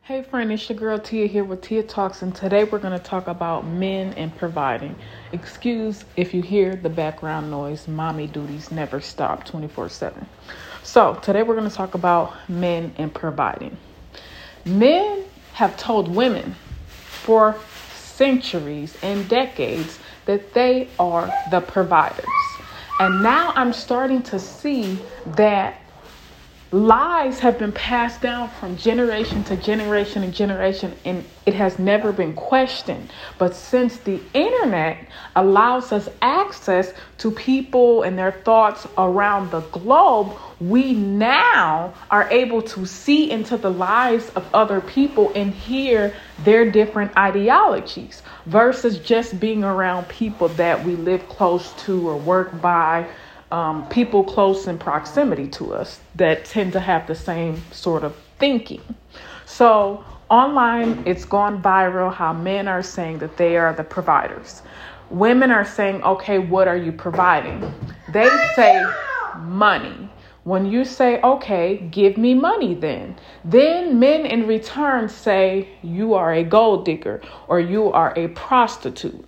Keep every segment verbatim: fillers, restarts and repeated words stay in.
Hey friend, it's your girl Tia here with Tia Talks, and today we're going to talk about men and providing. Excuse if you hear the background noise. Mommy duties never stop twenty-four seven. So today we're going to talk about men and providing. Men have told women for centuries and decades that they are the providers. And now I'm starting to see that lies have been passed down from generation to generation and generation, and it has never been questioned. But since the internet allows us access to people and their thoughts around the globe, we now are able to see into the lives of other people and hear their different ideologies versus just being around people that we live close to or work by. Um, people close in proximity to us that tend to have the same sort of thinking. So online, it's gone viral how men are saying that they are the providers. Women are saying, okay, what are you providing? They say money. When you say, okay, give me money then. Then men in return say you are a gold digger or you are a prostitute.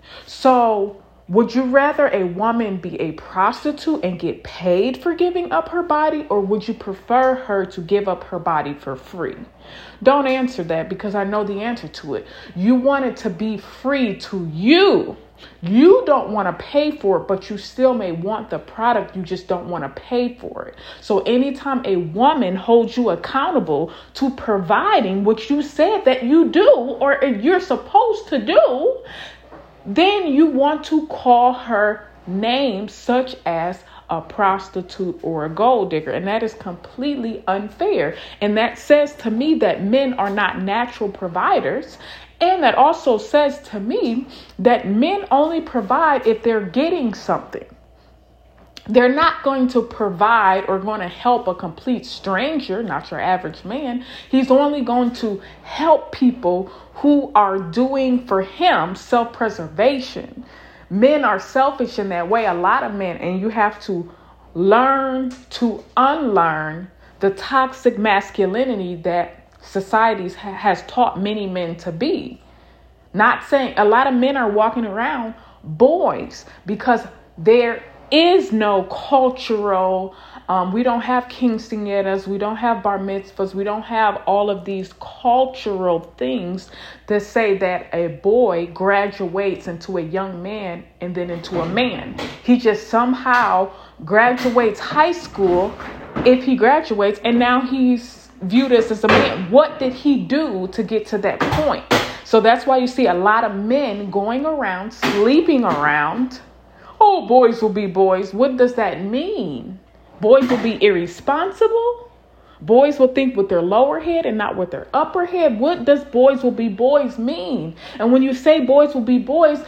So would you rather a woman be a prostitute and get paid for giving up her body, or would you prefer her to give up her body for free? Don't answer that, because I know the answer to it. You want it to be free to you. You don't want to pay for it, but you still may want the product. You just don't want to pay for it. So anytime a woman holds you accountable to providing what you said that you do or you're supposed to do, then you want to call her names such as a prostitute or a gold digger. And that is completely unfair. And that says to me that men are not natural providers. And that also says to me that men only provide if they're getting something. They're not going to provide or going to help a complete stranger, not your average man. He's only going to help people who are doing for him self-preservation. Men are selfish in that way, a lot of men, and you have to learn to unlearn the toxic masculinity that society ha- has taught many men to be. Not saying a lot of men are walking around boys because they're is no cultural, um, we don't have quinceañeras, we don't have bar mitzvahs, we don't have all of these cultural things that say that a boy graduates into a young man and then into a man. He just somehow graduates high school, if he graduates, and now he's viewed as, as a man. What did he do to get to that point? So that's why you see a lot of men going around, sleeping around. Oh, boys will be boys. What does that mean? Boys will be irresponsible. Boys will think with their lower head and not with their upper head. What does boys will be boys mean? And when you say boys will be boys,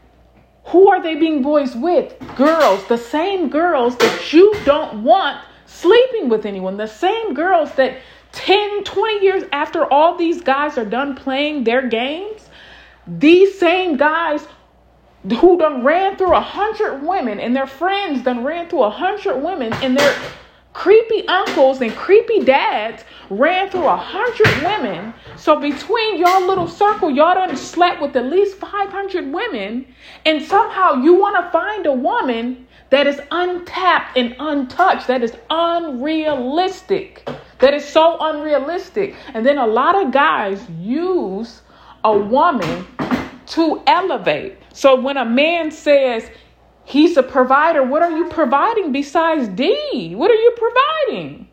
who are they being boys with? Girls, the same girls that you don't want sleeping with anyone. The same girls that ten, twenty years after all these guys are done playing their games, these same guys who done ran through a hundred women and their friends done ran through a hundred women and their creepy uncles and creepy dads ran through a hundred women. So between y'all little circle, y'all done slept with at least five hundred women. And somehow you want to find a woman that is untapped and untouched. That is unrealistic. That is so unrealistic. And then a lot of guys use a woman to elevate. So when a man says he's a provider, what are you providing besides D? What are you providing?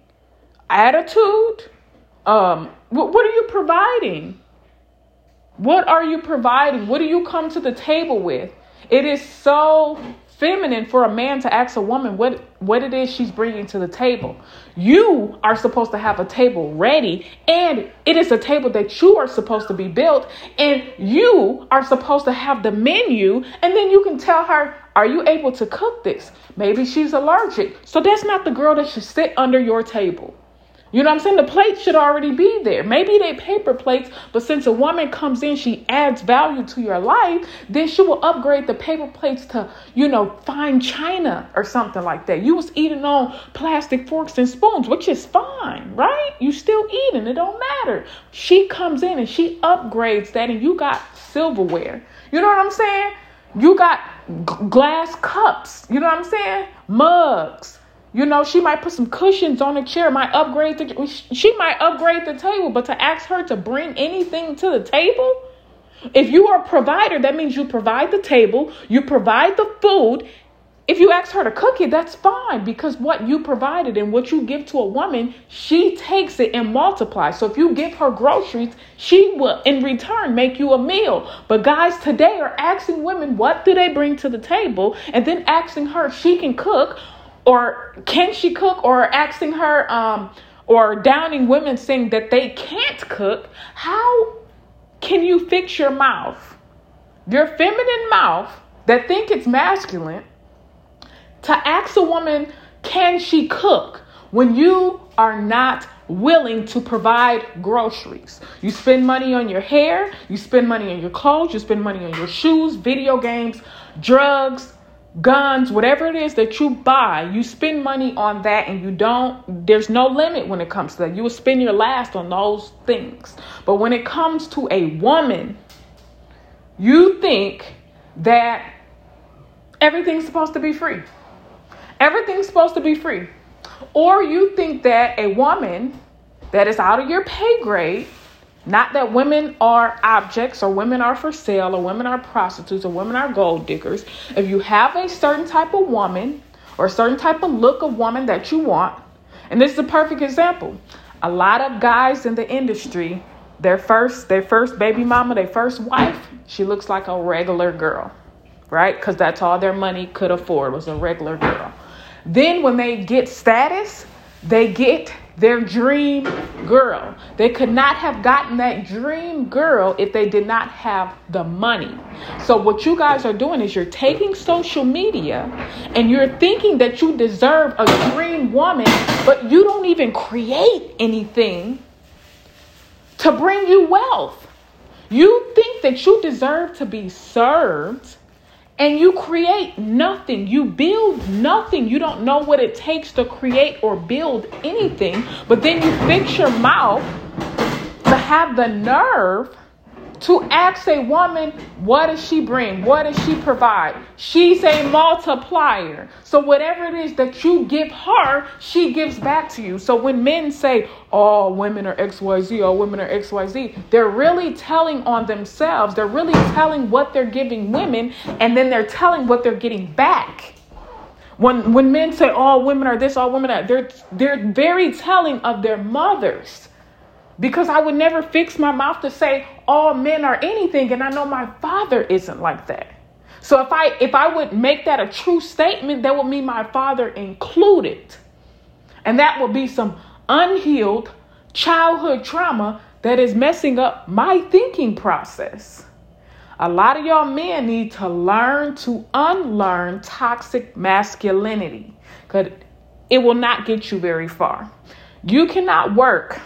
Attitude? Um, what, what are you providing? What are you providing? What do you come to the table with? It is so feminine for a man to ask a woman what, what it is she's bringing to the table. You are supposed to have a table ready, and it is a table that you are supposed to be built, and you are supposed to have the menu, and then you can tell her, are you able to cook this? Maybe she's allergic. So that's not the girl that should sit under your table. You know what I'm saying? The plates should already be there. Maybe they paper plates, but since a woman comes in, she adds value to your life, then she will upgrade the paper plates to, you know, fine china or something like that. You was eating on plastic forks and spoons, which is fine, right? You still eating. It don't matter. She comes in and she upgrades that, and you got silverware. You know what I'm saying? You got g- glass cups. You know what I'm saying? Mugs. You know, she might put some cushions on a chair, might upgrade the, she might upgrade the table, but to ask her to bring anything to the table, if you are a provider, that means you provide the table, you provide the food. If you ask her to cook it, that's fine, because what you provided and what you give to a woman, she takes it and multiplies. So if you give her groceries, she will in return make you a meal. But guys today are asking women, what do they bring to the table? And then asking her if she can cook. Or can she cook, or asking her, um, or downing women saying that they can't cook. How can you fix your mouth, your feminine mouth that think it's masculine, to ask a woman, can she cook, when you are not willing to provide groceries? You spend money on your hair, you spend money on your clothes, you spend money on your shoes, video games, drugs, guns, whatever it is that you buy, you spend money on that, and you don't, there's no limit when it comes to that. You will spend your last on those things. But when it comes to a woman, you think that everything's supposed to be free. Everything's supposed to be free. Or you think that a woman that is out of your pay grade, not that women are objects or women are for sale or women are prostitutes or women are gold diggers. If you have a certain type of woman or a certain type of look of woman that you want, and this is a perfect example. A lot of guys in the industry, their first, their first baby mama, their first wife, she looks like a regular girl, right? Because that's all their money could afford, was a regular girl. Then when they get status, they get their dream girl. They could not have gotten that dream girl if they did not have the money. So what you guys are doing is you're taking social media and you're thinking that you deserve a dream woman, but you don't even create anything to bring you wealth. You think that you deserve to be served, and you create nothing. You build nothing. You don't know what it takes to create or build anything. But then you fix your mouth to have the nerve to ask a woman, what does she bring? What does she provide? She's a multiplier. So whatever it is that you give her, she gives back to you. So when men say, oh, women are X Y Z, oh, women are X Y Z, they're really telling on themselves. They're really telling what they're giving women, and then they're telling what they're getting back. When when men say, oh, women are this, all women are, they're, they're very telling of their mothers. Because I would never fix my mouth to say all men are anything. And I know my father isn't like that. So if I if I would make that a true statement, that would mean my father included. And that would be some unhealed childhood trauma that is messing up my thinking process. A lot of y'all men need to learn to unlearn toxic masculinity, because it will not get you very far. You cannot work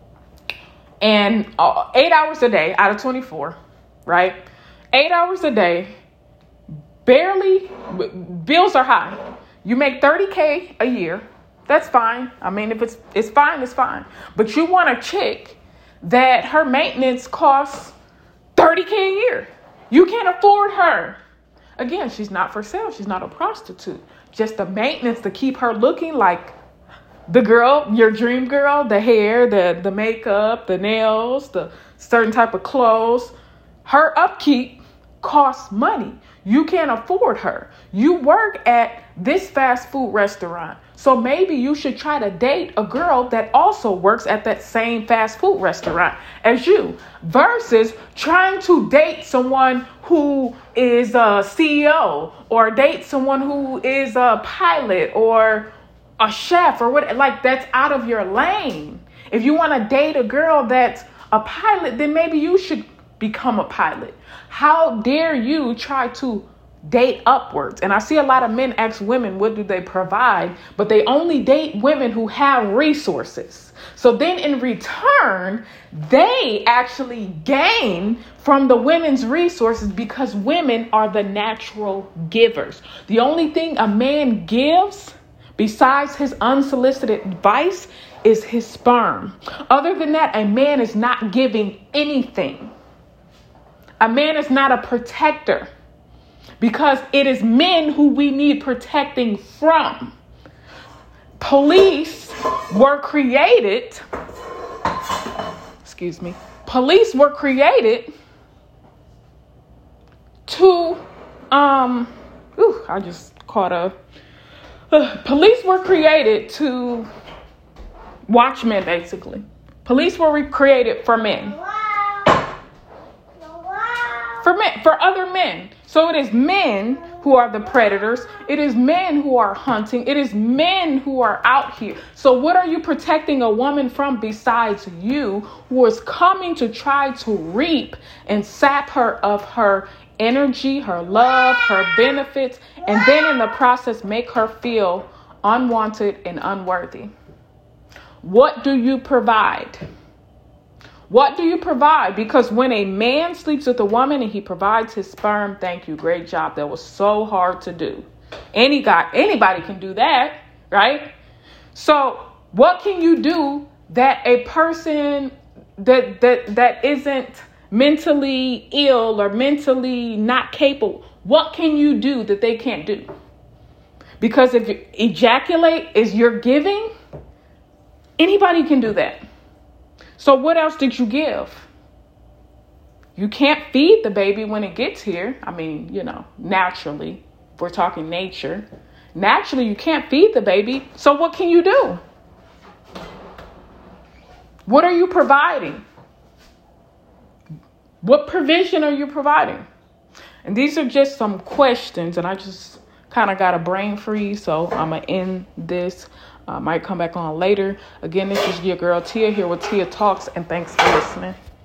and uh, eight hours a day out of twenty-four, right? Eight hours a day, barely, bills are high. You make thirty K a year. That's fine. I mean, if it's, it's fine, it's fine. But you want a chick that her maintenance costs thirty K a year. You can't afford her. Again, she's not for sale. She's not a prostitute. Just the maintenance to keep her looking like the girl, your dream girl, the hair, the, the makeup, the nails, the certain type of clothes. Her upkeep costs money. You can't afford her. You work at this fast food restaurant. So maybe you should try to date a girl that also works at that same fast food restaurant as you, versus trying to date someone who is a C E O, or date someone who is a pilot or a chef or what, like that's out of your lane. If you want to date a girl that's a pilot, then maybe you should become a pilot. How dare you try to date upwards. And I see a lot of men ask women, what do they provide? But they only date women who have resources. So then in return, they actually gain from the women's resources because women are the natural givers. The only thing a man gives besides his unsolicited advice is his sperm. Other than that, a man is not giving anything. A man is not a protector because it is men who we need protecting from. Police were created, excuse me, police were created to, um, ooh, I just caught a, uh, police were created to watch men, basically. Police were created for men. For men, for other men. So it is men who are the predators. It is men who are hunting. It is men who are out here. So what are you protecting a woman from besides you, who is coming to try to reap and sap her of her energy, her love, her benefits, and then in the process make her feel unwanted and unworthy? What do you provide? What do you provide? Because when a man sleeps with a woman and he provides his sperm, thank you, great job. That was so hard to do. Any guy, anybody can do that, right? So what can you do that a person that that that isn't mentally ill or mentally not capable, what can you do that they can't do? Because if you ejaculate is your giving, anybody can do that. So what else did you give? You can't feed the baby when it gets here. I mean, you know, naturally, if we're talking nature, naturally you can't feed the baby. So what can you do? What are you providing? What provision are you providing? And these are just some questions, and I just kind of got a brain freeze, so I'm going to end this. I might come back on later. Again, this is your girl Tia here with Tia Talks, and thanks for listening.